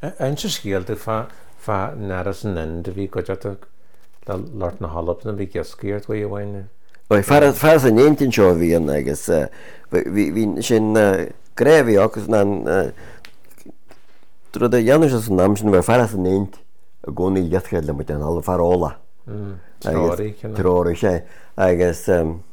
Eintse scéalta fá naras an end a bhí go Lord na Hallop na bhí gescíart bhí bhhaine. Far an éintin seo bhíon agus hí sin gréhí agus ná tro a dhéanú an námsin bhar far an éint a gcónaí gheascail le mu an all faróla. Tróirí sé agus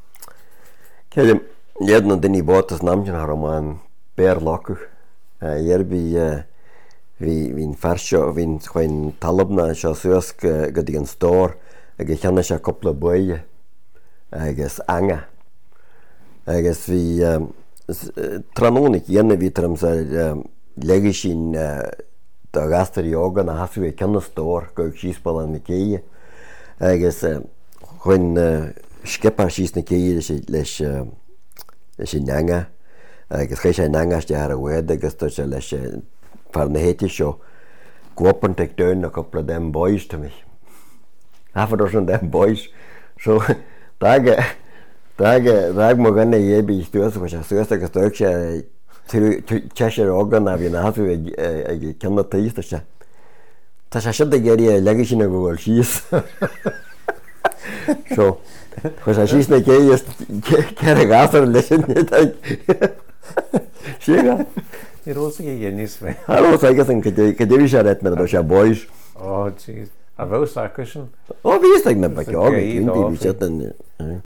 léad an duine bótas námsin ar amán béir lochu dhéirbí hín farseo hín chuin talabna seo suas go dtí an stór agus cheanna se coppla buide agus anga agus bhí trónnig dhéanana bhí trom sa leigi sin do gastar yoga na hasú ceanna stór go síosbal an na céie agus chuin skipar síos na céie leis sin anga agus chééis sé nangaiste ar a bhid agus tá sé leis far na héiti seo cuapan teag dún na coppla dem boys to mich. Hafar an dem boys. So dag mo ganna dhébi stúas go se suas agus tuag sé teise ógan a bhí na hafú ag ceanna taísta se. Tá sé si a géirí leigi sin a gohfuil síos. So chus a síos na cé ce a gasar leis sin síga. Ní rósa í dhéanís fé. Agus agus an cadéir sé réit me se bois. Jeez. A bhs acusin? Bhí ag na baceága, bhí sé